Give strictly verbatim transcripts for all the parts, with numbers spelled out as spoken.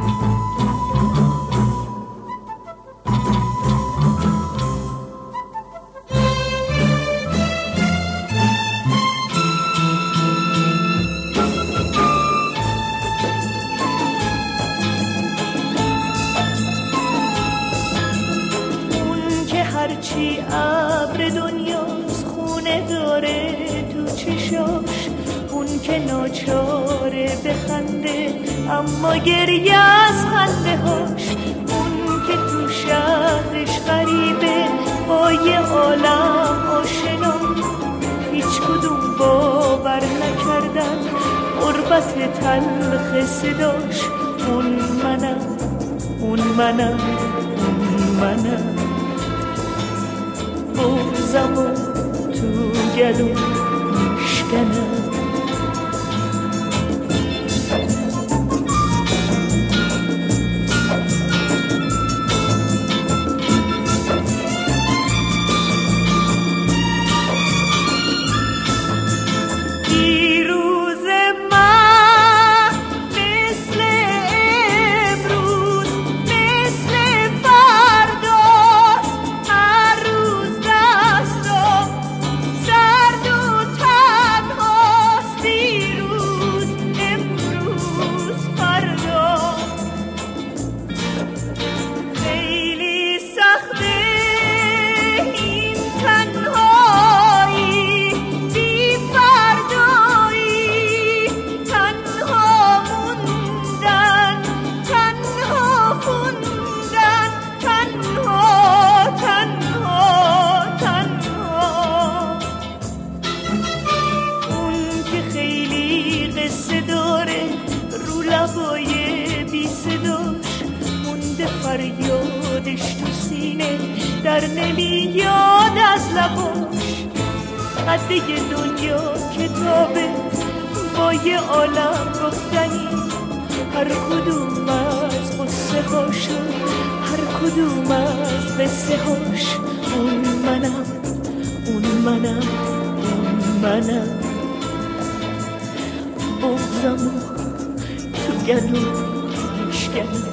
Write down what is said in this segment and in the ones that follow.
هرچی ابر دنیاست خونه داره تو چشاش، اون که ناچاره بخنده اما گریه از خنده هاش، اون که تو شهرش غریبه با یه عالم آشنا، هیچ کدوم باور نکردن غربت تلخ صداش. اون منم، اون منم، اون منم، بغضم و تو گلو میشکنم. فریادش تو سینه در نمیاد از لباش، قده دنیا کتابه با یه عالم گفتنی، هر کدوم از قصه هاشو، هر کدوم از قصه هاش. اون منم، اون منم، اون منم، بغضمو تو گلو میشکنم.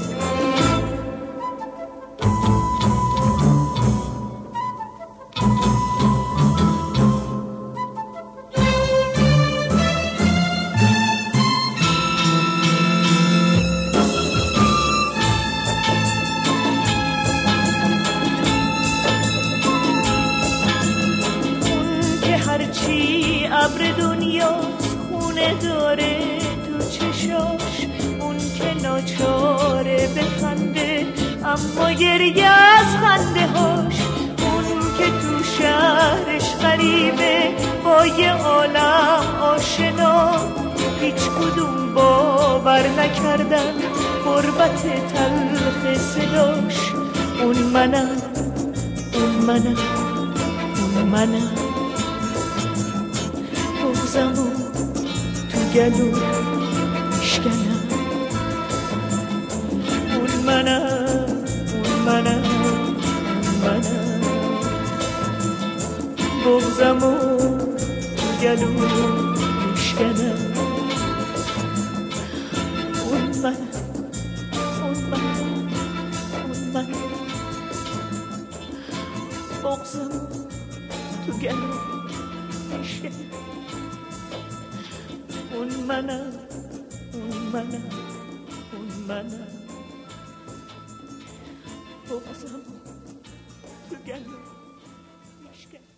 هرچی ابر دنیاست خونه داره تو چشاش، اون که ناچاره بخنده اما گریه از خنده هاش، اون که تو شهرش غریبه با یه عالم آشنا، هیچ کدوم باور نکردن غربت تلخ صداش. اون منم، اون منم، اون منم، بغضمو تو گلو میشکنم. اون منم، اون منم، اون منم، بغضمو تو گلو میشکنم. اون منم، اون منم، اون منم، بغضمو تو گلو میشکنم. اون منم، اون منم، اون منم، بغضمو تو گلو میشکنم.